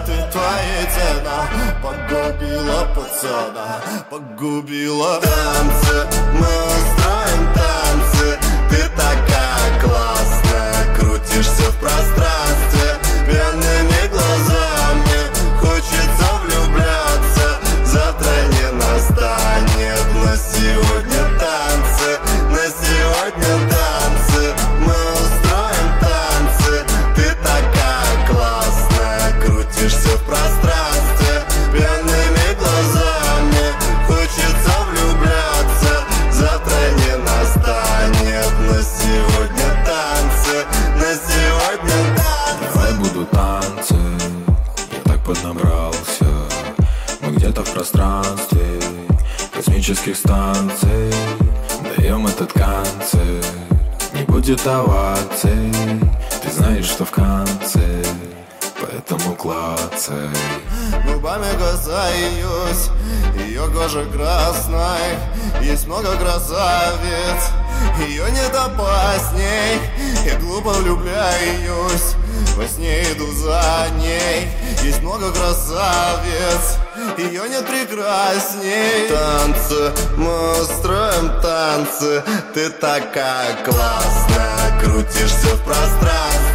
ты, твоей цена погубила пацана, погубила. Танцы, мы устроим танцы, ты такая классная, крутишься в пространстве пьяными глазами, хочется влюбляться, завтра не настанет, но сегодня танцы, на сегодня танцы, мы устроим танцы, ты такая классная, крутишься в пространстве пьяными глазами, хочется влюбляться, завтра не настанет, но сегодня танцы, на сегодня танцы. Давай будут танцы, я так поднабрался, мы где-то в пространстве космических станций даем этот концерт, не будет оваций, ты знаешь, что в конце, поэтому клацай. Губами касаюсь ее кожи красной, есть много красавиц, ее нет опасней, я глупо влюбляюсь, во сне иду за ней, есть много красавиц, ее нет прекрасней. Танцы, мы устроим танцы, ты такая классная, крутишься в пространстве